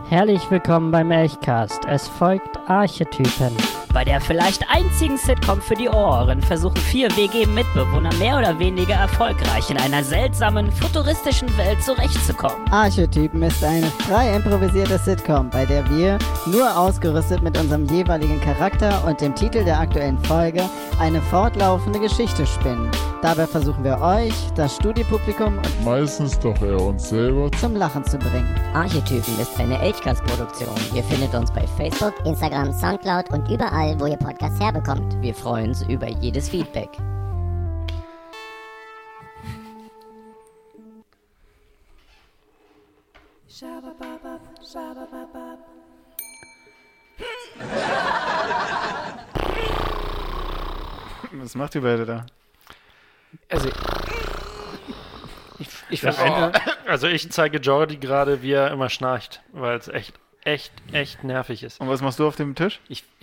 Herzlich willkommen beim Elchcast. Es folgt Archetypen. Bei der vielleicht einzigen Sitcom für die Ohren versuchen 4 WG-Mitbewohner mehr oder weniger erfolgreich in einer seltsamen, futuristischen Welt zurechtzukommen. Archetypen ist eine frei improvisierte Sitcom, bei der wir, nur ausgerüstet mit unserem jeweiligen Charakter und dem Titel der aktuellen Folge, eine fortlaufende Geschichte spinnen. Dabei versuchen wir euch, das Studiopublikum und meistens doch eher uns selber zum Lachen zu bringen. Archetypen ist eine Elchcast-Produktion. Ihr findet uns bei Facebook, Instagram, Soundcloud und überall, wo ihr Podcasts herbekommt. Wir freuen uns über jedes Feedback. Was macht ihr beide da? Also, ich zeige Jordi gerade, wie er immer schnarcht, weil es echt nervig ist. Und was machst du auf dem Tisch?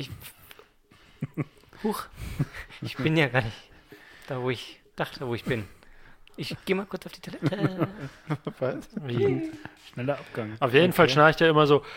Ich bin ja gar nicht da, wo ich dachte, wo ich bin. Ich gehe mal kurz auf die Toilette. Was? Wie? Schneller Abgang. Auf jeden Fall schnarcht er immer so.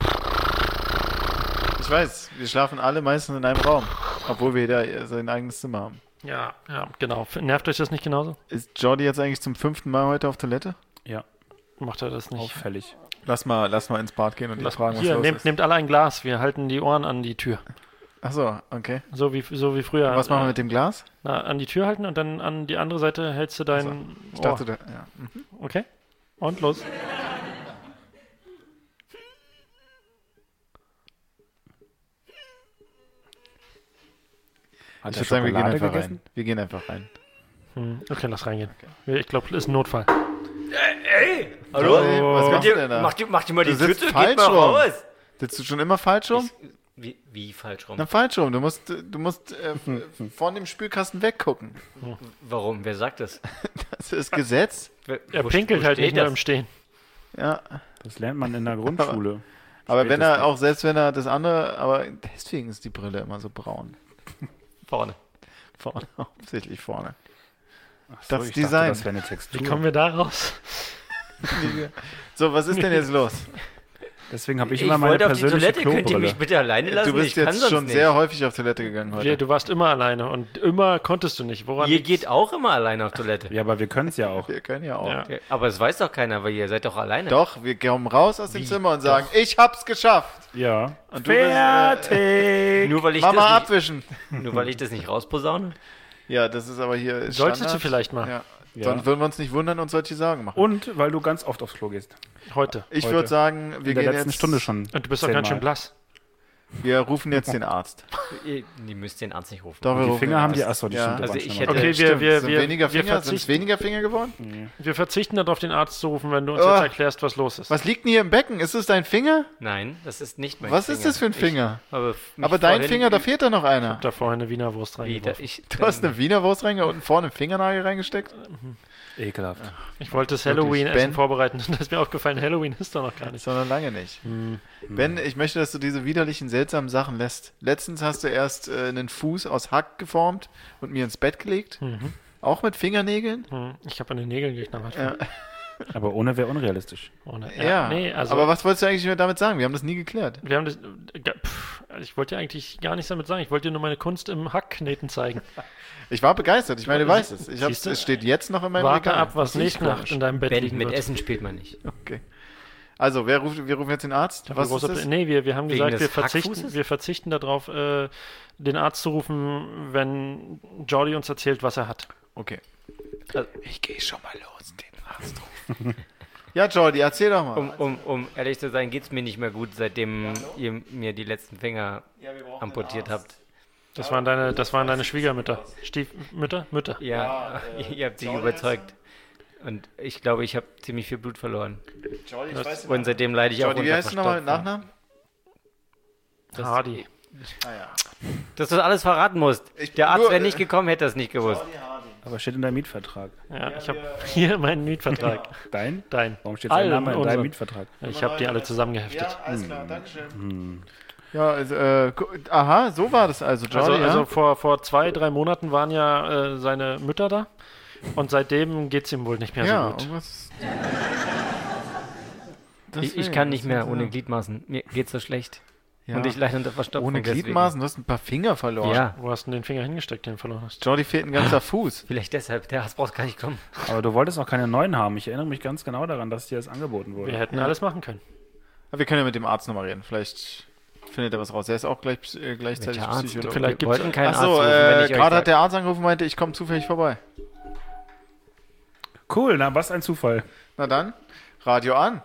Ich weiß, wir schlafen alle meistens in einem Raum, obwohl wir da sein eigenes Zimmer haben. Ja, genau. Nervt euch das nicht genauso? Ist Jordi jetzt eigentlich zum 5. Mal heute auf Toilette? Ja. Macht er das nicht? Auffällig. Lass mal ins Bad gehen und ihn fragen, was hier, los ist. nehmt alle ein Glas. Wir halten die Ohren an die Tür. Ach so, okay. So wie früher. Und was machen wir mit dem Glas? Na, an die Tür halten und dann an die andere Seite hältst du dein Ich Ohr. dachte, ja. Okay. Und los. Ich würde sagen, wir gehen einfach rein. Okay, lass reingehen. Ich glaube, das ist ein Notfall. Ey! Hallo? Jordi, was machst du denn da? Mach dir mal die Du Tür sitzt zu, geht falsch mal rum. raus! Sitzt du schon immer falsch rum? Wie falsch rum? Na, falsch rum. Du musst von dem Spülkasten weggucken. Warum? Wer sagt das? Das ist Gesetz. Er pinkelt halt nicht nur im Stehen. Ja. Das lernt man in der Grundschule. Aber selbst wenn er das andere, aber deswegen ist die Brille immer so braun. Vorne. Vorne, hauptsächlich vorne. So, das ich Design. dachte, das wäre eine Textur. Wie kommen wir da raus? So, was ist denn jetzt los? Deswegen habe ich Ich immer meine wollte auf die persönliche Toilette, könnt ihr Klobrille. mich bitte alleine lassen? Du bist ich kann jetzt sonst schon nicht. sehr häufig auf Toilette gegangen heute. Du warst immer alleine und immer konntest du nicht. Woran Ihr liegt's? geht auch immer alleine auf Toilette. Ja, aber wir können es ja auch. Wir können ja auch. Ja. Ja, aber es weiß doch keiner, weil ihr seid doch alleine. Doch, wir kommen raus aus dem Zimmer und sagen, ich hab's geschafft. Ja. Und du bist, Nur weil ich Mama das abwischen. nicht, nur weil ich das nicht rausposaune? Ja, das ist aber hier Solltest Standard. du vielleicht mal. Ja. Ja. Dann würden wir uns nicht wundern und solche Sorgen machen. Und weil du ganz oft aufs Klo gehst. Heute. Ich heute. würde sagen, wir In der gehen letzten jetzt, Stunde schon. Und du bist doch ganz schön 10-mal. blass. Wir rufen jetzt den Arzt. Ihr müsst den Arzt nicht rufen. Doch, wir Die rufen Finger den haben die Arzt. Achso, die Ja. stimmt. Also waren ich schon hätte- mal. Okay, Stimmt, wir sind weniger wir Finger? Sind es verzichten, weniger Finger geworden? wir verzichten darauf, den Arzt zu rufen, wenn du uns Oh. jetzt erklärst, was los ist. Was liegt denn hier im Becken? Ist es dein Finger? Nein, das ist nicht mein Was Finger. ist das für ein Finger? Ich habe mich Aber dein vorhin Finger, da fehlt da noch einer. Da vorhin eine Wiener Wurst Wie, reingeworfen. Du hast eine Wiener Wurst und vorne einen Fingernagel reingesteckt? Ekelhaft. Ich wollte das Wirklich, Halloween-Essen Ben? vorbereiten und da ist mir aufgefallen, Halloween ist doch noch gar nicht. Sondern lange nicht. Ben, ich möchte, dass du diese widerlichen, seltsamen Sachen lässt. Letztens hast du erst einen Fuß aus Hack geformt und mir ins Bett gelegt. Auch mit Fingernägeln? Ich habe an den Nägeln geknabbert. Ja. Aber ohne wäre unrealistisch. Ohne, Ja, nee, also aber was wolltest du eigentlich damit sagen? Wir haben das nie geklärt. wir haben das. Ich wollte ja eigentlich gar nichts damit sagen. Ich wollte dir nur meine Kunst im Hackkneten zeigen. Ich war begeistert. Ich meine, du weißt es. Siehst du? Es steht jetzt noch in meinem Warte Regal. ab, was Das ist nächste Nacht komisch. in deinem Bett Ben, liegen mit wird. Essen spielt man nicht. Okay. Also, wir rufen jetzt den Arzt. Was ist das? Nee, wir haben Wegen gesagt, des Hackfußes? wir verzichten darauf, den Arzt zu rufen, wenn Jordi uns erzählt, was er hat. Okay. Also- Ich gehe schon mal los, den Arzt rufen. Ja, Jordi, erzähl doch mal. Um ehrlich zu sein, geht es mir nicht mehr gut, seitdem ihr mir die letzten Finger amputiert habt. Das waren deine Schwiegermütter. Stiefmütter? Mütter. Ja, ihr habt sie überzeugt. Und ich glaube, ich habe ziemlich viel Blut verloren. Jordi, Und seitdem leide ich auch Jordi, wie unter heißt du nochmal mit Verstopfung. Nachnamen? Hardy. Ah ja. Dass du das alles verraten musst. Der Arzt wäre nicht gekommen, hätte das nicht gewusst. Aber steht in deinem Mietvertrag. Ja, ich habe hier meinen Mietvertrag. Dein? Dein. Warum steht dein Allen Name in unseren. deinem Mietvertrag? Ich habe die alle zusammengeheftet. Ja, alles klar, dankeschön. Ja, also, aha, so war das also, Jordi, Also ja? vor 2-3 Monaten waren ja seine Mütter da. Und seitdem geht es ihm wohl nicht mehr Ja, so gut. irgendwas. Ich kann nicht mehr ohne Gliedmaßen. Mir geht's so schlecht. Ja. Und ich leide unter Verstopfung. Ohne Gliedmaßen, du hast ein paar Finger verloren. Ja. Wo hast du denn den Finger hingesteckt, den du verloren hast? Jordi fehlt ein ganzer Fuß. Vielleicht deshalb. Der Hass braucht gar nicht kommen. Aber du wolltest auch keine neuen haben. Ich erinnere mich ganz genau daran, dass dir das angeboten wurde. Wir hätten alles machen können. Aber wir können ja mit dem Arzt nochmal reden. Vielleicht findet er was raus. Er ist auch gleichzeitig Welcher Arzt? Psychologe. Vielleicht Wir gibt's wollten keinen Achso, Arzt rufen, wenn ich euch gerade sag- hat der Arzt angerufen und meinte, ich komme zufällig vorbei. Cool, na was ein Zufall. Na dann, Radio an.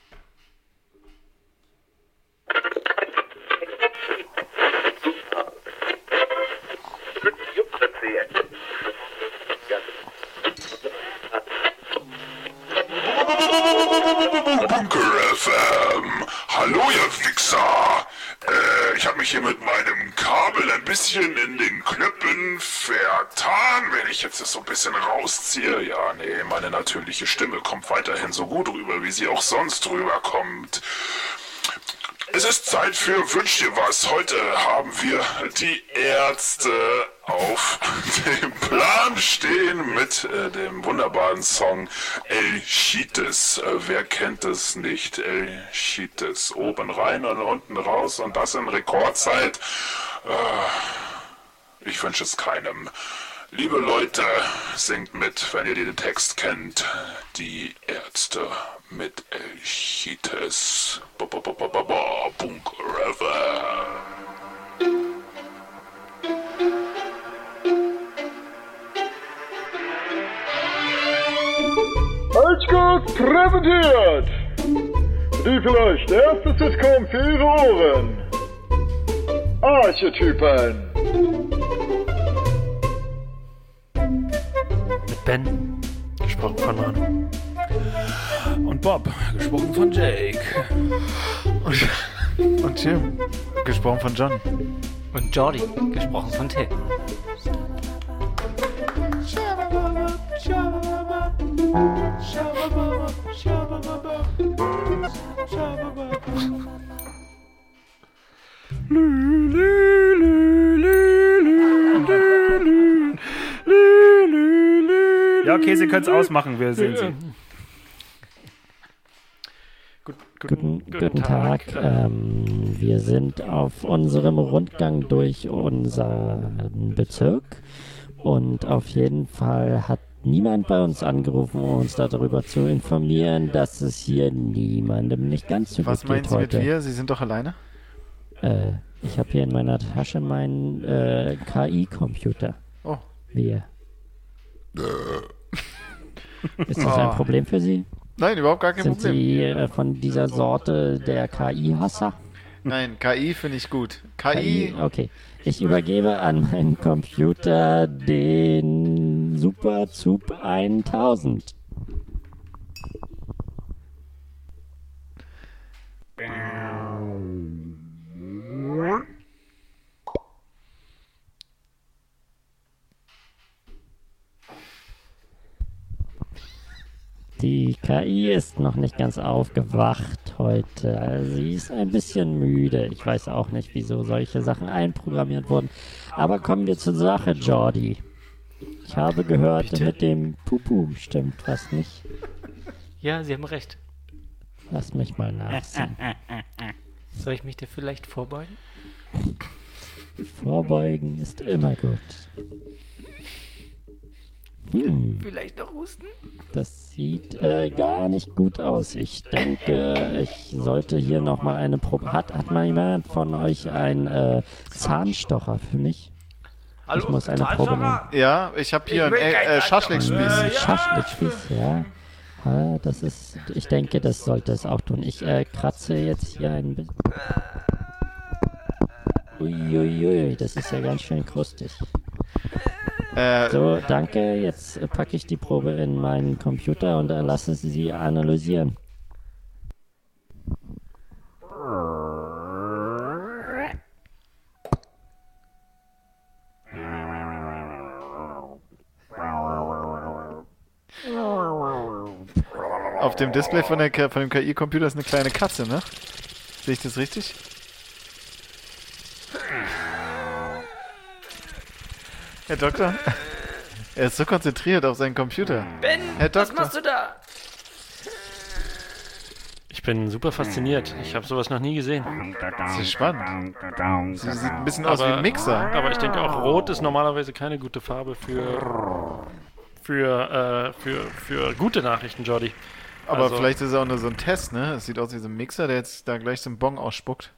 Bunker FM. Hallo, ihr Wichser. Ich habe mich hier mit meinem Kabel ein bisschen in den Knöpfen vertan. Wenn ich jetzt das so ein bisschen rausziehe, ja, nee, meine natürliche Stimme kommt weiterhin so gut rüber, wie sie auch sonst rüberkommt. Es ist Zeit für Wünsch dir was. Heute haben wir die Ärzte auf dem Plan stehen mit dem wunderbaren Song El Chites. Wer kennt es nicht? El Chites. Oben rein und unten raus und das in Rekordzeit. Ich wünsche es keinem. Liebe Leute, singt mit, wenn ihr den Text kennt. Die Ärzte mit El Chites. Bunker FM. Eichgast präsentiert die vielleicht erste Sitcom für Ihre Ohren. Archetypen. Mit Ben, gesprochen von Manu. Und Bob, gesprochen von Jake. Und Jim, gesprochen von John. Und Jordi, gesprochen von Till. Ja, okay, Sie können es ausmachen, wir sehen Sie. Guten Tag. Wir sind auf unserem Rundgang durch unseren Bezirk und auf jeden Fall hat niemand bei uns angerufen, um uns darüber zu informieren, dass es hier niemandem nicht ganz so Was gut meinen geht Sie mit heute. wir? Sie sind doch alleine? Ich habe hier in meiner Tasche meinen KI-Computer. Oh. Wir. Ist das ein Problem für Sie? Nein, überhaupt gar kein Sind Problem. Sie von dieser Sorte der KI-Hasser? Nein, KI finde ich gut. KI, Okay. Ich übergebe an meinen Computer den Super Zup 1000. Die KI ist noch nicht ganz aufgewacht heute. Also sie ist ein bisschen müde. Ich weiß auch nicht, wieso solche Sachen einprogrammiert wurden. Aber kommen wir zur Sache, Jordi. Ich habe gehört, mit dem Pupu stimmt was nicht. Ja, Sie haben recht. Lass mich mal nachsehen. Soll ich mich dir vielleicht vorbeugen? Vorbeugen ist immer gut. Vielleicht noch husten? Das sieht gar nicht gut aus. Ich denke, ich sollte hier nochmal eine Probe... Hat mal jemand von euch einen Zahnstocher für mich? Ich muss eine Probe nehmen. ja, ich habe hier einen Schaschlikspieß. Schaschlikspieß, ja. Ah, das ist... Ich denke, das sollte es auch tun. Ich kratze jetzt hier ein bisschen... Uiuiui, das ist ja ganz schön krustig. So, danke. Jetzt packe ich die Probe in meinen Computer und lasse sie analysieren. Auf dem Display von dem KI-Computer ist eine kleine Katze, ne? Sehe ich das richtig? Herr Doktor? Er ist so konzentriert auf seinen Computer. Ben, Herr was Doktor. machst du da? Ich bin super fasziniert. Ich habe sowas noch nie gesehen. Das ist spannend. Sie sieht ein bisschen aus wie ein Mixer. Aber ich denke auch, Rot ist normalerweise keine gute Farbe für gute Nachrichten, Jordi. Aber Also, vielleicht ist es auch nur so ein Test, ne? Es sieht aus wie so ein Mixer, der jetzt da gleich so einen Bong ausspuckt.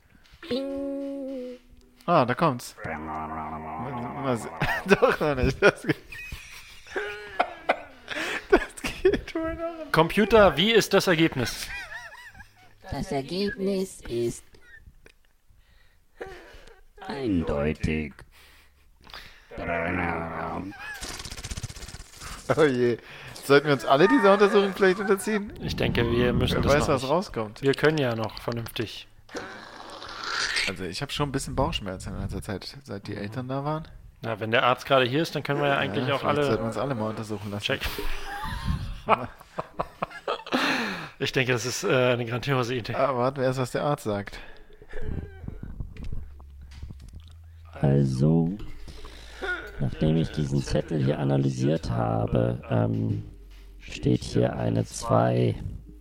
Ah, da kommt's. Doch noch nicht. Das geht wohl noch. Computer, wie ist das Ergebnis? Das Ergebnis ist eindeutig. Oh je. Sollten wir uns alle dieser Untersuchung vielleicht unterziehen? Ich denke, wir müssen Wer das weiß, noch was nicht. rauskommt. Wir können ja noch vernünftig. Also ich habe schon ein bisschen Bauchschmerzen in letzter Zeit, seit die Eltern da waren. Na, wenn der Arzt gerade hier ist, dann können wir ja eigentlich auch vielleicht sollten wir alle... uns alle mal untersuchen lassen. Check. Ich denke, das ist eine grandiose Idee. Aber warten wir erst, was der Arzt sagt. Also, nachdem ich diesen Zettel hier analysiert habe, steht hier eine 2.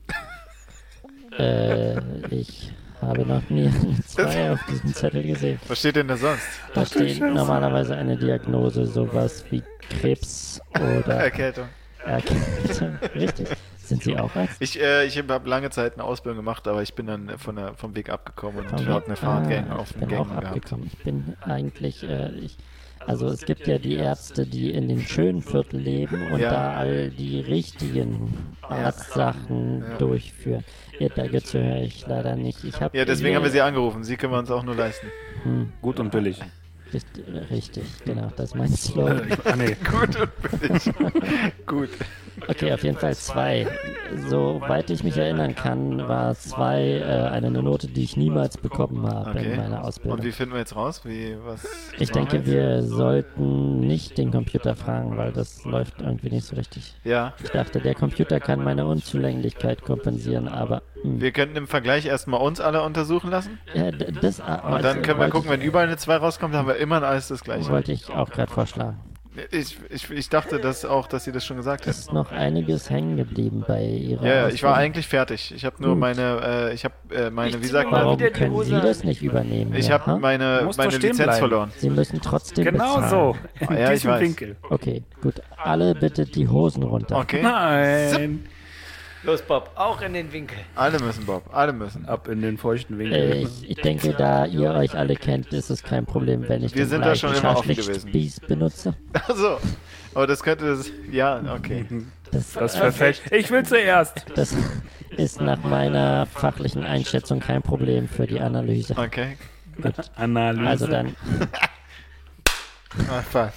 Ich habe noch nie eine 2 auf diesem Zettel gesehen. Was steht denn da sonst? Da steht normalerweise eine Diagnose, sowas wie Krebs oder Erkältung. Erkältung. Richtig. Sind Sie auch Arzt? Ich habe lange Zeit eine Ausbildung gemacht, aber ich bin dann vom Weg abgekommen und habe eine Fahrtgänge auf den Ich bin auch Gängen gehabt. abgekommen. Ich bin eigentlich, also es gibt ja die Ärzte, die in den schönen Viertel leben und da all die richtigen Arztsachen durchführen. Ja, da gehöre ich leider nicht. Deswegen haben wir Sie angerufen. Sie können wir uns auch nur leisten. Gut und billig. Richtig, genau, das ist mein Slogan. Nee. Gut und billig. Gut. Okay, auf jeden Fall 2. Soweit ich mich erinnern kann, war 2 eine Note, die ich niemals bekommen habe in meiner Ausbildung. Und wie finden wir jetzt raus? Ich denke, wir sollten nicht den Computer fragen, weil das läuft irgendwie nicht so richtig. Ja. Ich dachte, der Computer kann meine Unzulänglichkeit kompensieren, aber... Wir könnten im Vergleich erstmal uns alle untersuchen lassen. Und dann können wir gucken, wenn überall eine 2 rauskommt, haben wir immer alles das Gleiche. Wollte ich auch gerade vorschlagen. Ich dachte dass Sie das schon gesagt hätten. Es ist noch einiges hängen geblieben bei Ihrer Ja, ich war Ausbildung. eigentlich fertig. Ich habe nur meine, wie sagt man? Warum können Sie das nicht übernehmen? Ich habe meine Lizenz verloren. Sie müssen trotzdem Genau bezahlen. so. In Ja, ich diesem weiß. Winkel. Okay, gut. Alle bitte die Hosen runter. Okay. Nein. Los, Bob, auch in den Winkel. Alle müssen, Bob. Alle müssen. Ab in den feuchten Winkel. Ich denke, da ihr euch alle kennt, ist es kein Problem, wenn ich Wir den sind da schon immer offen gewesen. Spieß benutze. Achso. Aber das könnte das... Ja, okay. Das verfälscht. Ich will zuerst. Das ist nach meiner fachlichen Einschätzung kein Problem für die Analyse. Okay. Gut. Analyse. Also dann... Fast.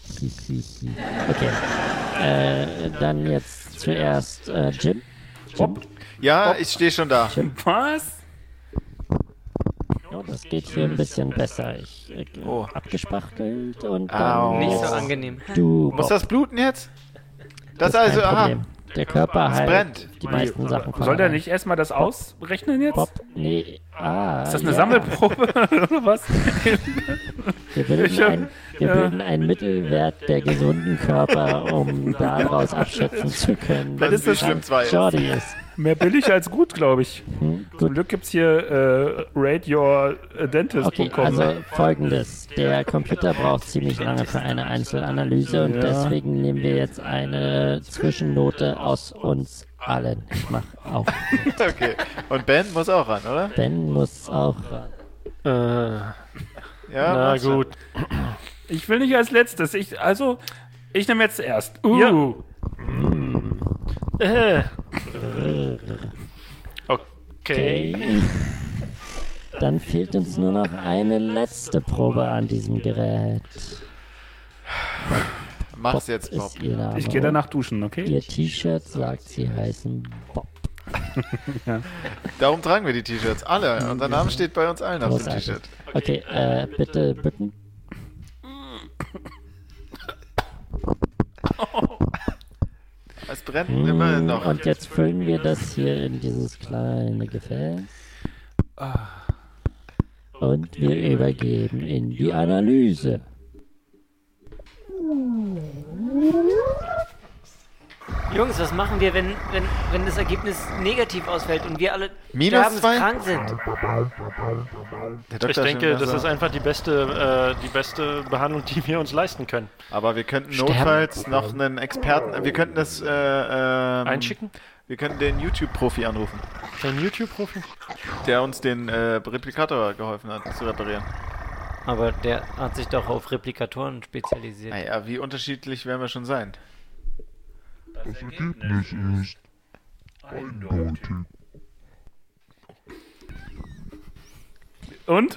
Okay. Dann jetzt zuerst Jim. Ja, ich stehe schon da. Was? Oh, das geht hier ein bisschen besser. Ich abgespachtelt und Au. dann Nicht jetzt so angenehm. Du, Muss Bob. das bluten jetzt? Das ist also, kein aha. Problem. Der Körper Es heilt brennt. die meisten Sachen von Soll der allein. nicht erstmal das ausrechnen jetzt? Bob, nee. Ist das eine ja. Sammelprobe oder was? Wir bilden einen Mittelwert der gesunden Körper, um daraus abschätzen zu können, Dann ist das schlimm 2 ist. Jordi ist. Mehr billig als gut, glaube ich. Zum Glück gibt es hier rateyourdentist.com. Okay, also folgendes. Der Computer braucht ziemlich lange für eine Einzelanalyse und deswegen nehmen wir jetzt eine Zwischennote aus uns allen. Ich mach auch. Okay. Und Ben muss auch ran, oder? Ben muss auch ran. Ja, Na mach's schon. gut. Ich will nicht als letztes. Ich nehme jetzt zuerst. Okay. Dann fehlt uns nur noch eine letzte Probe an diesem Gerät. Mach's jetzt, Bob. Ist Ihr Name. Ich gehe danach duschen, okay? Ihr T-Shirt sagt, Sie heißen Bob. Darum tragen wir die T-Shirts. Alle. Unser Name steht bei uns allen auf dem Großartig. T-Shirt. Okay, bitte bücken. Es brennt immer noch. Und jetzt füllen wir das hier in dieses kleine Gefäß. Und wir übergeben in die Analyse. Jungs, was machen wir, wenn das Ergebnis negativ ausfällt und wir alle krank sind? Ich denke, das ist einfach die beste Behandlung, die wir uns leisten können. Aber wir könnten notfalls noch einen Experten, wir könnten das einschicken? Wir könnten den YouTube-Profi anrufen. Den YouTube-Profi? Der uns den Replikator geholfen hat zu reparieren. Aber der hat sich doch auf Replikatoren spezialisiert. Naja, wie unterschiedlich werden wir schon sein? Das Ergebnis ist eindeutig. Und?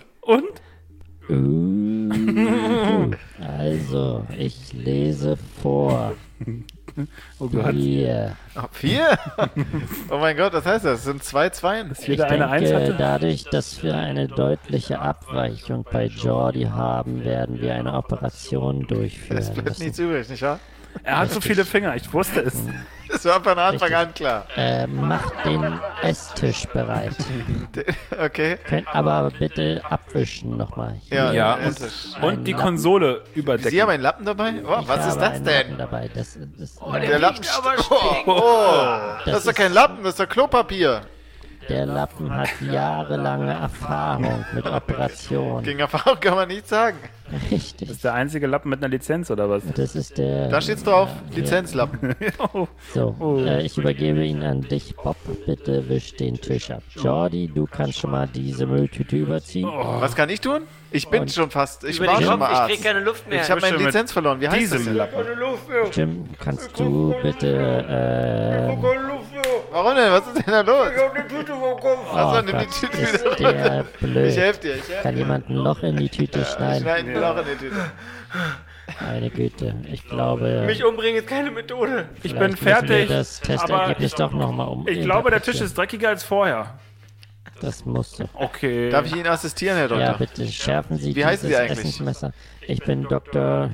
Also, ich lese vor. Oh Gott. 4. 4? Oh mein Gott, was heißt das? Das sind 2 Zweien. Ich denke, dadurch, dass wir eine deutliche Abweichung bei Jordi haben, werden wir eine Operation durchführen. Es bleibt nichts übrig, nicht wahr? Er hat so viele Finger, ich wusste es. Das war von Anfang an klar. Macht den Esstisch bereit. Okay. Könnt aber bitte abwischen nochmal. Ja, und die Konsole überdecken. Sie haben einen Lappen dabei? Oh, was ist das denn? Dabei. Das der Lappen das ist doch kein Lappen, das ist doch Klopapier. Der Lappen hat jahrelange Erfahrung mit Operationen. Gegen Erfahrung kann man nichts sagen. Richtig. Das ist der einzige Lappen mit einer Lizenz, oder was? Das ist der... Da steht's drauf, Lizenzlappen. So, ich übergebe ihn an dich, Bob. Bitte wisch den Tisch ab. Jordi, du kannst schon mal diese Mülltüte überziehen. Was kann ich tun? Ich bin schon fast... Ich war schon mal Arzt. Ich krieg keine Luft mehr. Ich habe meine Lizenz verloren. Wie heißt das denn? Jim, kannst du bitte... Warum denn? Was ist denn da los? Ich hab die Tüte vom Kopf. Achso, nimm die Tüte wieder raus. Blöd. Ich helfe dir. Kann jemand ein Loch in die Tüte schneiden? Schneid ein Loch in die Tüte. Meine Güte, ich glaube... Mich umbringen ist keine Methode. Ich bin fertig, das Testergebnis doch noch mal ich glaube, der Tisch ist dreckiger als vorher. Das musste. Okay. Darf ich Ihnen assistieren, Herr Doktor? Ja, bitte, schärfen Sie Wie heißen Sie eigentlich? Essensmesser. Ich bin Dr.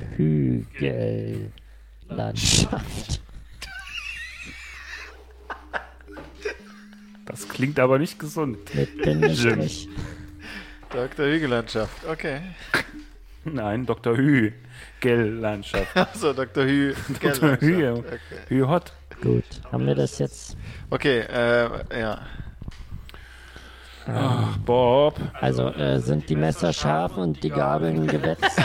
Hügellandschaft. Das klingt aber nicht gesund. Mit Bindestrich. Dr. Hügellandschaft, okay. Nein, Dr. Hügellandschaft. Achso, Dr. Dr. Hü-Hot. Gut, haben wir das jetzt? Okay, ja. Ach, Bob. Also, sind die Messer scharf und die Gabeln gewetzt?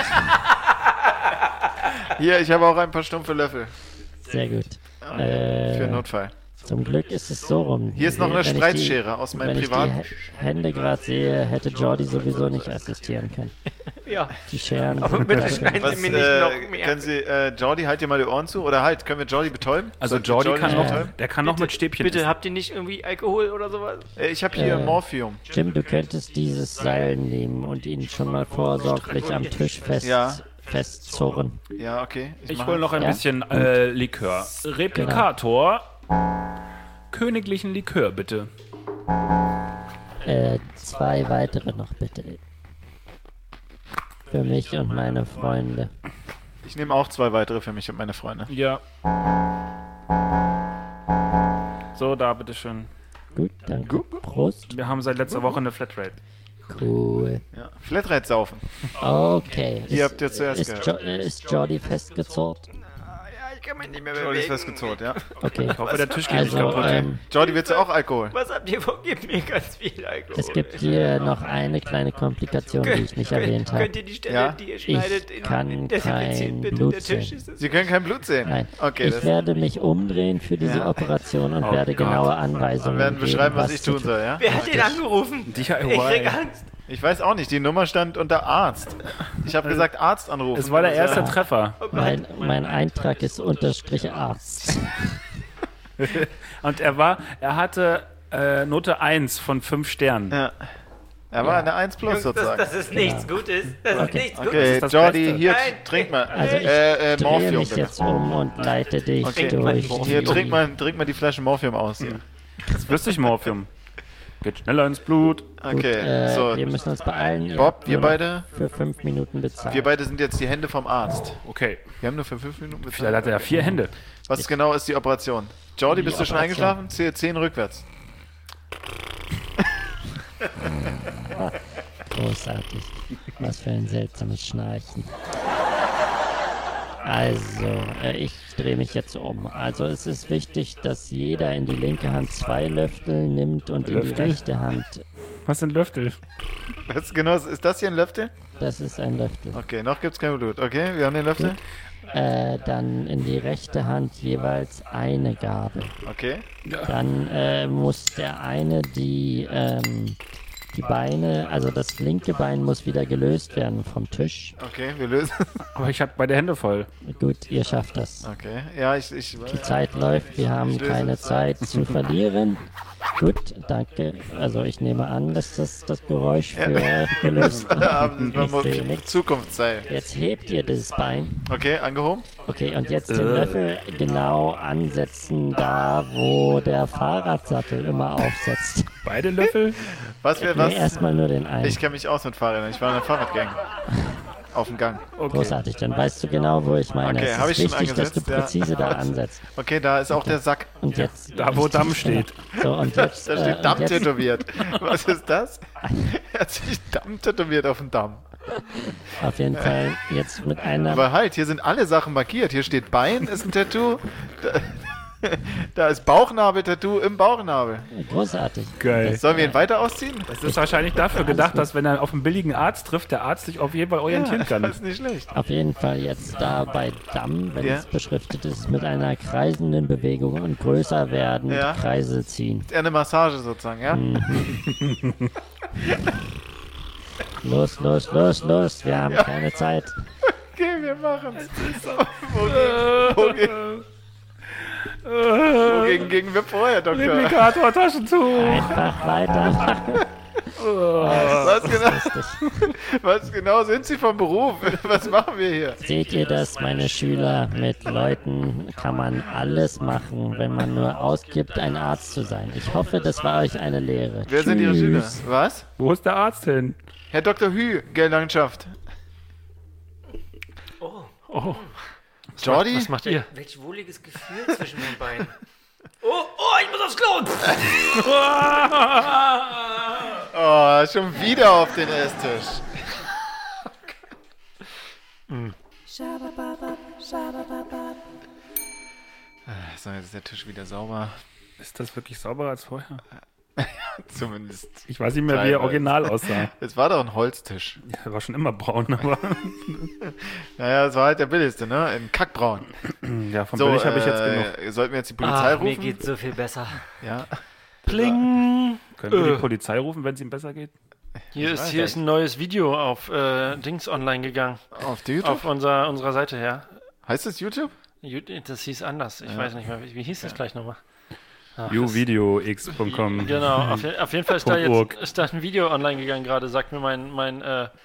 Hier, ich habe auch ein paar stumpfe Löffel. Sehr gut. Für Notfall. Zum Glück ist es so rum. Hier ist noch eine Spreizschere aus meinem privaten... Wenn ich die Hände gerade sehe, hätte Jordi sowieso nicht assistieren können. Ja. Die Scheren aber sind... bitte schneiden Sie mir nicht noch mehr. Können Sie, Jordi, halt dir mal die Ohren zu? Oder halt, können wir Jordi betäuben? Also Jordi kann noch, der kann noch mit Stäbchen Bitte, essen. habt ihr nicht irgendwie Alkohol oder sowas? Ich habe hier Morphium. Jim, du könntest dieses Seil nehmen und ihn schon mal vorsorglich am Tisch festzurren. Ja, okay. Ich hole noch ein bisschen Likör. Replikator. Königlichen Likör, bitte. 2 weitere noch, bitte. Für mich und meine Freunde. Ich nehme auch 2 weitere für mich und meine Freunde. Ja. So, da, bitteschön. Gut, danke. Prost. Wir haben seit letzter Woche eine Flatrate. Cool. Ja. Flatrate saufen. Okay. Ihr habt ja zuerst gehört. Ist Jordi festgezurrt? Ich kann mich nicht mehr Jordi ist bewegen. festgezurrt, ja. Okay. Ich hoffe, der Tisch geht nicht kaputt. Jordi, willst du auch Alkohol? Was habt ihr vor? Gebt mir ganz viel Alkohol. Es gibt hier noch eine kleine Komplikation, die ich nicht erwähnt habe. Könnt ihr die Stelle, die ihr schneidet, Ich kann desinfizieren, kein bitte? Blut Der Tisch sehen. ist Sie können kein Blut sehen? Nein. Okay, Ich werde mich umdrehen für diese Operation und werde genaue Anweisungen Wir werden beschreiben, geben, was ich tun soll, ja? Wer hat den angerufen? Ich krieg Angst. Ich weiß auch nicht, die Nummer stand unter Arzt. Ich habe gesagt, Arzt anrufen. Es war der erste Treffer. Mein Eintrag ist _Arzt. Und er hatte Note 1 von 5 Sternen. Ja. Er war eine 1 plus sozusagen. Das ist nichts Gutes. Das ist nichts Gutes. Okay, Jordi, hier, trink mal. Also ich drehe Morphium mich jetzt um und leite dich durch. Hier, trink mal die Flasche Morphium aus. Hier. Das ist Flüssigmorphium. Geht schneller ins Blut. Okay, so. Wir müssen uns beeilen. Bob, wir beide? Für 5 Minuten bezahlt. Wir beide sind jetzt die Hände vom Arzt. Okay. Wir haben nur für 5 Minuten bezahlt. Vielleicht hat er ja 4 Hände. Was genau ist die Operation? Jordi, bist du schon eingeschlafen? Zähl 10 rückwärts. Großartig. Was für ein seltsames Schnarchen. Also, ich drehe mich jetzt um. Also, es ist wichtig, dass jeder in die linke Hand 2 Löffel nimmt und in die rechte Hand... Was sind Löffel? Was genau, ist das hier ein Löffel? Das ist ein Löffel. Okay, noch gibt's kein Blut. Okay, wir haben den Löffel. Dann in die rechte Hand jeweils eine Gabel. Okay. Dann muss der eine die Beine, also das linke Bein muss wieder gelöst werden vom Tisch. Okay, wir lösen. Aber ich habe beide Hände voll. Gut, ihr schafft das. Okay, ja, ich Die Zeit läuft, wir haben keine Zeit zu verlieren. Gut, danke. Also ich nehme an, dass das Geräusch für gelöst wird. Zukunftsseil. Jetzt hebt ihr das Bein. Okay, angehoben. Okay, und jetzt den Löffel genau ansetzen, da wo der Fahrradsattel immer aufsetzt. Beide Löffel? Was wäre was? Erstmal nur den einen. Ich kenne mich aus mit Fahrrädern. Ich war in der Fahrradgang. Auf dem Gang. Okay. Großartig, dann weißt du genau, wo ich meine. Okay, es ist wichtig, dass du präzise da ansetzt. Okay, da ist auch der Sack. Und jetzt... Da, wo Damm steht. So, und jetzt... Da steht Damm tätowiert. Was ist das? Er hat sich Damm tätowiert auf dem Damm. Auf jeden Fall jetzt mit einer... Aber halt, hier sind alle Sachen markiert. Hier steht Bein, ist ein Tattoo. Da ist Bauchnabel-Tattoo im Bauchnabel. Großartig. Geil. Sollen wir ihn weiter ausziehen? Das ist wahrscheinlich dafür gedacht, dass wenn er auf einen billigen Arzt trifft, der Arzt sich auf jeden Fall orientieren kann. Das ist nicht schlecht. Auf jeden Fall jetzt da bei Damm, wenn es beschriftet ist, mit einer kreisenden Bewegung und größer werden, Kreise ziehen. Ist eher eine Massage sozusagen, ja? Los, los, los, los. Wir haben keine Zeit. Okay, wir machen's. Wogegen gingen wir vorher, Doktor? Replikator, Taschentuch. Einfach weitermachen. Was genau sind Sie vom Beruf? Was machen wir hier? Seht ihr das, meine Schüler? Mit Leuten kann man alles machen, wenn man nur ausgibt, ein Arzt zu sein. Ich hoffe, das war euch eine Lehre. Wer sind Ihre Schüler? Was? Wo ist der Arzt hin? Herr Dr. Hü, Gellandschaft. Oh. Jordi? Was macht ihr? Welch wohliges Gefühl zwischen den Beinen. Oh, ich muss aufs Klo! Oh, schon wieder auf den Esstisch. So, jetzt ist der Tisch wieder sauber. Ist das wirklich sauberer als vorher? Zumindest. Ich weiß nicht mehr, wie er original aussah. Es war doch ein Holztisch. Ja, er war schon immer braun, aber... Naja, es war halt der billigste, ne? Ein Kackbraun. Ja, vom billig habe ich jetzt genug. Sollten wir jetzt die Polizei rufen? Mir geht so viel besser. Ja. Pling! Können wir die Polizei rufen, wenn es ihm besser geht? Hier ist ein neues Video auf Dings online gegangen. Auf YouTube? Auf unserer Seite, ja. Heißt das YouTube? Das hieß anders. Ich weiß nicht mehr. Wie hieß das gleich nochmal? uvideox.com. Genau, auf jeden Fall ist da ein Video online gegangen gerade, sagt mir mein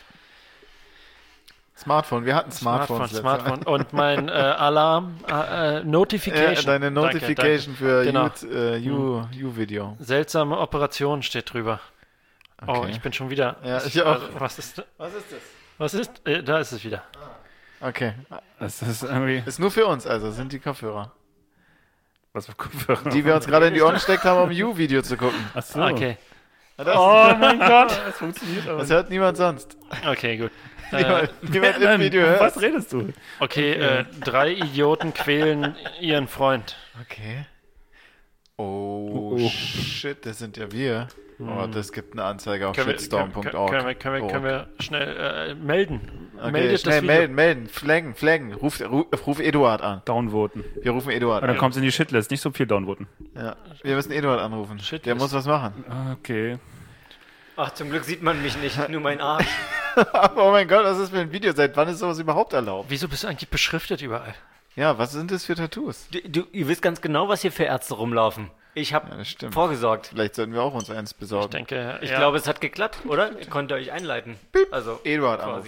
Smartphone, wir hatten Smartphones. Smartphone. Und mein Alarm, Notification. Deine Notification für genau. U-Video. Seltsame Operation steht drüber. Okay. Oh, ich bin schon wieder. Ja, ich auch. Was ist das? Was ist das? Da ist es wieder. Okay. Das ist irgendwie... Ist nur für uns, also sind die Kopfhörer. Was für Kopfhörer? Die wir uns gerade in die Ohren gesteckt haben, um U-Video zu gucken. Ach so. Okay. Oh mein Gott. Das funktioniert aber Das hört niemand sonst. Okay, gut. Niemand im Video hört. Was redest du? Okay, 3 Idioten quälen ihren Freund. Okay. Oh, shit, das sind ja wir. Oh, das gibt eine Anzeige auf shitstorm.org. Können wir schnell melden? Okay, Meldet schnell das Video. melden. Flaggen. Ruf Eduard an. Downvoten. Wir rufen Eduard an. Dann kommst du in die Shitlist, nicht so viel downvoten. Ja, wir müssen Eduard anrufen. Shitlist. Der muss was machen. Okay. Ach, zum Glück sieht man mich nicht, nur mein Arsch. Oh mein Gott, was ist für ein Video? Seit wann ist sowas überhaupt erlaubt? Wieso bist du eigentlich beschriftet überall? Ja, was sind das für Tattoos? Ihr wisst ganz genau, was hier für Ärzte rumlaufen. Ich habe vorgesorgt. Vielleicht sollten wir auch uns eins besorgen. Ich glaube, es hat geklappt, oder? Ihr konntet euch einleiten. Also Eduard quasi.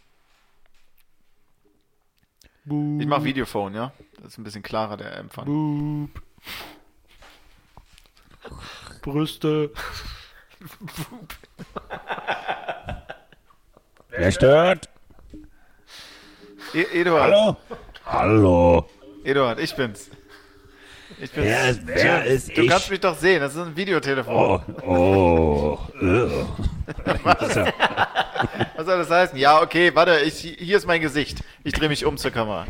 Anrufen. Ich mach Videophone, ja? Das ist ein bisschen klarer, der Empfang. Boop. Brüste. Wer stört? Eduard. Hallo? Eduard, ich bin's. Wer ist Du ich? kannst mich doch sehen, das ist ein Videotelefon. Was soll das heißen? Ja, okay, warte, hier ist mein Gesicht. Ich drehe mich um zur Kamera.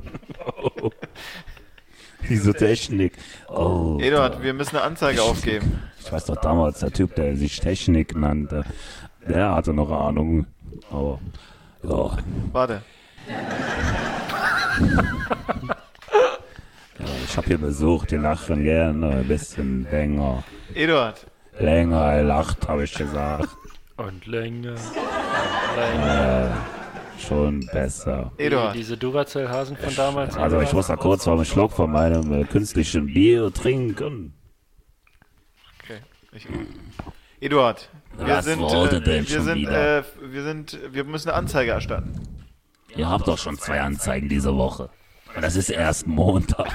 Diese Technik. Eduard, wir müssen eine Anzeige aufgeben. Ich weiß doch damals, der Typ, der sich Technik nannte, der hatte noch Ahnung. Aber, ja. Warte. Ja, ich habe hier Besuch, die lachen gerne ein bisschen länger. Eduard. Länger lacht, habe ich gesagt. Und länger. Schon besser. Eduard. Diese Duracell-Hasen von damals. Also ich muss da kurz mal einen Schluck von meinem künstlichen Bier trinken. Okay. Eduard, wir müssen eine Anzeige erstatten. Ihr habt doch schon 2 Anzeigen diese Woche. Und das ist erst Montag.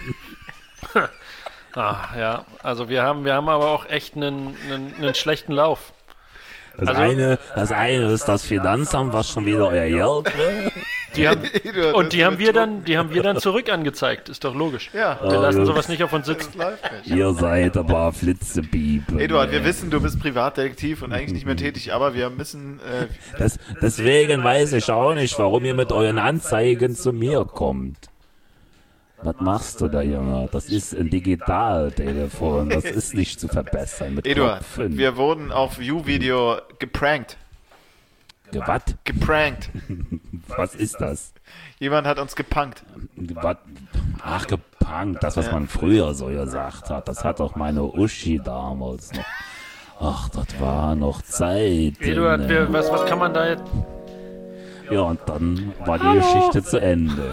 Ja, also wir haben aber auch echt einen schlechten Lauf. Das eine ist das Finanzamt, was schon wieder euer Geld will. Die haben wir dann zurück angezeigt, ist doch logisch. Ja. Wir lassen sowas nicht auf uns sitzen. Ihr seid aber Flitzepiepen. Eduard, wir wissen, du bist Privatdetektiv und eigentlich nicht mehr tätig, aber wir müssen... Deswegen weiß ich auch nicht, warum ihr mit euren Anzeigen zu mir kommt. Was machst du da, Junge? Das ist ein Digitaltelefon. Das ist nicht zu verbessern mit Eduard, Knopfen. wir wurden auf You-Video geprankt. Was? Geprankt. Was ist das? Jemand hat uns gepunkt. Was? Ach, gepunkt. Das, was man früher so gesagt hat. Das hat doch meine Uschi damals noch. Ach, das war noch Zeit. Eduard, was kann man da jetzt... Ja, und dann war die Geschichte zu Ende.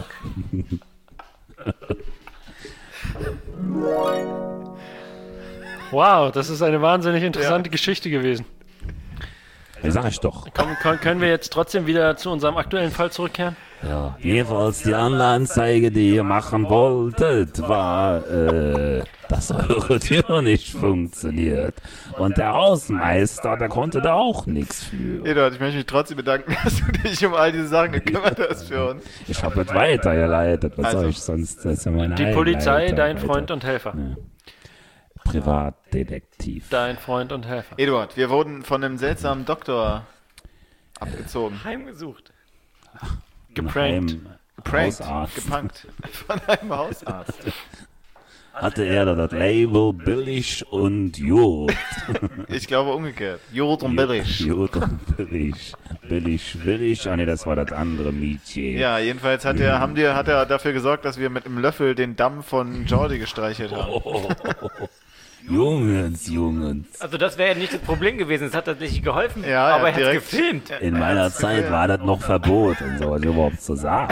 Wow, das ist eine wahnsinnig interessante Geschichte gewesen. Ja, sag ich doch. Können wir jetzt trotzdem wieder zu unserem aktuellen Fall zurückkehren? Ja, jedenfalls die andere Anzeige, die ihr machen wolltet, war, dass eure Tür nicht funktioniert. Und der Hausmeister, der konnte da auch nichts für. Eduard, ich möchte mich trotzdem bedanken, dass du dich um all diese Sachen gekümmert hast für uns. Ich habe es weitergeleitet. Was soll ich sonst? Das ist ja meine Die Polizei, Einleitung, dein Alter. Freund und Helfer. Ja. Privatdetektiv. Dein Freund und Helfer. Eduard, wir wurden von einem seltsamen Doktor abgezogen. Heimgesucht. Geprankt. Gepunkt. Von einem Hausarzt. Hatte er da das Label billig und Jod? Ich glaube umgekehrt. Jod und billig. Jod und billig. Billig. Ah ne, das war das andere Mädchen. Ja, jedenfalls hat er dafür gesorgt, dass wir mit einem Löffel den Damm von Jordi gestreichelt haben. Jungens. Also das wäre ja nicht das Problem gewesen, es hat tatsächlich geholfen, Ja, aber er hat direkt gefilmt. In meiner Zeit war das noch verboten, sowas überhaupt zu sagen.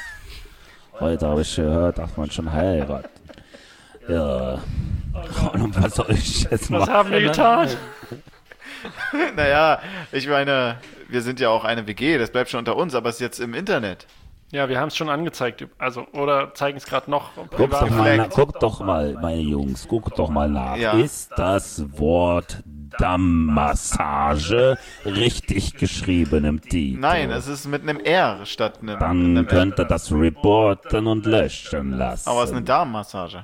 Heute habe ich gehört, darf man schon heiraten. Ja. Und was soll ich jetzt machen? Was haben wir getan? Naja, ich meine, wir sind ja auch eine WG, das bleibt schon unter uns, aber es ist jetzt im Internet. Ja, wir haben es schon angezeigt. Also, oder zeigen es gerade noch privat. Guckt doch mal, meine Jungs, guckt doch mal nach. Ja. Ist das Wort Dammmassage richtig geschrieben im Titel? Nein, es ist mit einem R statt einem Dann könnt ihr das reporten und löschen lassen. Aber es ist eine Darmmassage.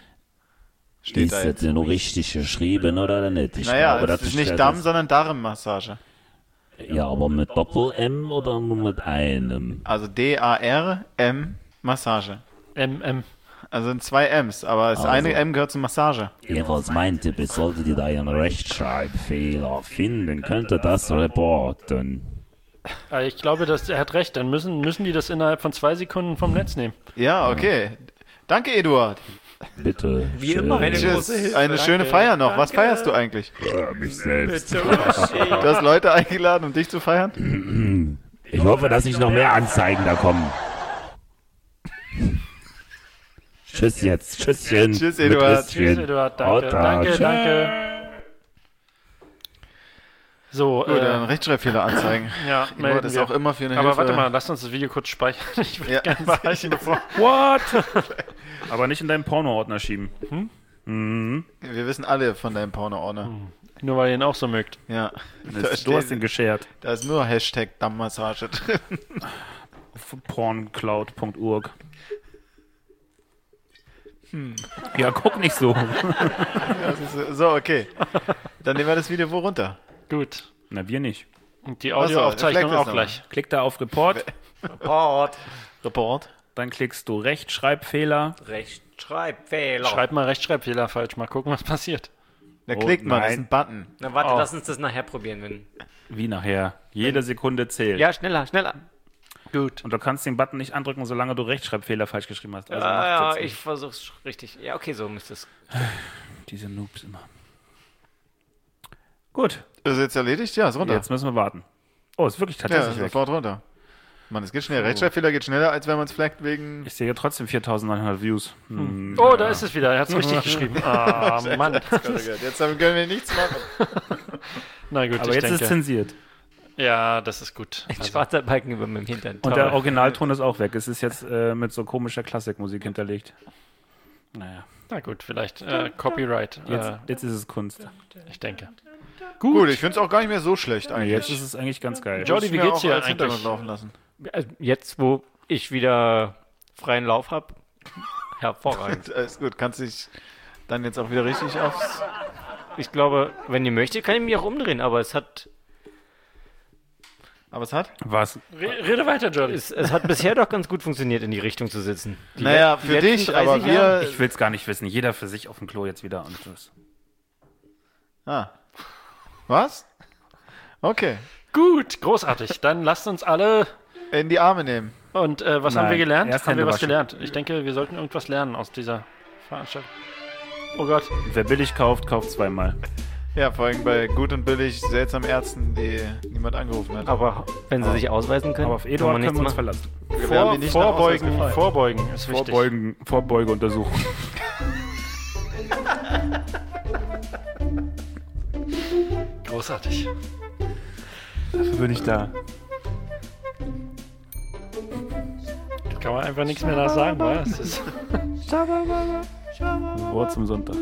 Steht Ist da das jetzt. denn richtig geschrieben oder nicht? Ich Naja, glaube, es das ist nicht Darm, sondern Darmmassage. Ja, aber mit Doppel-M oder nur mit einem? Also D-A-R-M Massage. M. Also sind 2 M's, aber das eine M gehört zur Massage. Jedenfalls mein Tipp ist, solltet ihr da einen Rechtschreibfehler finden, könnt ihr das reporten. Ich glaube, er hat recht. Dann müssen die das innerhalb von 2 Sekunden vom Netz nehmen. Ja, okay. Danke, Eduard. Bitte. Wie immer eine große Hilfe. Eine schöne Feier noch. Was feierst du eigentlich? Ja, mich selbst. Du hast Leute eingeladen, um dich zu feiern? Ich hoffe, dass nicht noch mehr Anzeigen da kommen. Tschüss jetzt. Tschüsschen. Tschüss, Eduard. Tschüss, Eduard. Danke. So, Gut, dann Rechtschreibfehler anzeigen. Ja, Eduard ist auch immer für eine Aber Hilfe. warte mal, lass uns das Video kurz speichern. Ich würde gerne behalten, bevor... What? Aber nicht in deinen Porno-Ordner schieben. Wir wissen alle von deinem Porno-Ordner. Nur weil ihr ihn auch so mögt. Ja. Du hast ihn geshared. Da ist nur Hashtag Dammmassage drin. Auf porncloud.org. Ja, guck nicht so. So, okay. Dann nehmen wir das Video wo runter? Gut. Na, wir nicht. Und die Audioaufzeichnung auch gleich. Klick da auf Report. Report. Dann klickst du Rechtschreibfehler. Rechtschreibfehler. Schreib mal Rechtschreibfehler falsch. Mal gucken, was passiert. Da klickt man, das ist ein Button. Na warte, lass uns das nachher probieren. Wie nachher? Jede Sekunde zählt. Ja, schneller. Gut. Und du kannst den Button nicht andrücken, solange du Rechtschreibfehler falsch geschrieben hast. Also ich versuch's richtig. Ja, okay, so müsste es. Diese Noobs immer. Gut. Ist jetzt erledigt? Ja, ist runter. Jetzt müssen wir warten. Oh, ist wirklich tatsächlich weg. Sofort runter. Mann, es geht schnell. Rechtschreibfehler geht schneller, als wenn man es flaggt wegen... Ich sehe ja trotzdem 4.900 Views. Oh, da ist es wieder. Er hat es richtig geschrieben. Ah, Mann. Jetzt können wir nichts machen. Na gut, aber jetzt ist zensiert. Ja, das ist gut. Ein schwarzer Balken über meinem Hintern. Und der Originalton ist auch weg. Es ist jetzt mit so komischer Klassikmusik hinterlegt. Naja. Na gut, vielleicht Copyright. Jetzt ist es Kunst. Ich denke. Gut, ich finde es auch gar nicht mehr so schlecht eigentlich. Jetzt ist es eigentlich ganz geil. Jordi, wie geht's dir eigentlich? Laufen lassen. Jetzt, wo ich wieder freien Lauf habe, hervorragend. Alles gut, kannst dich dann jetzt auch wieder richtig aufs... Ich glaube, wenn ihr möchtet, kann ich mich auch umdrehen, aber es hat... Was? Rede weiter, Jordi. Es hat bisher doch ganz gut funktioniert, in die Richtung zu sitzen. Naja, für dich, aber wir... Ich will es gar nicht wissen. Jeder für sich auf dem Klo jetzt wieder und das. Was? Okay. Gut, großartig. Dann lasst uns alle in die Arme nehmen. Und was haben wir gelernt? Erst Haben wir was waschen. gelernt? Ich denke, wir sollten irgendwas lernen aus dieser Veranstaltung. Oh Gott. Wer billig kauft, kauft zweimal. Ja, vor allem bei gut und billig seltsamen Ärzten, die niemand angerufen hat. Aber wenn sie sich ausweisen können, Aber auf Eduard können wir uns verlassen. Vorbeugen ist wichtig. Vorbeugeuntersuchung. Großartig. Dafür bin ich da. Da kann man einfach nichts mehr nach sagen, oder? Es ist Wort zum Sonntag.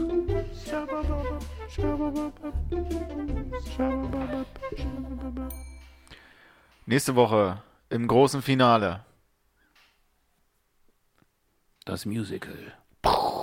Nächste Woche im großen Finale. Das Musical.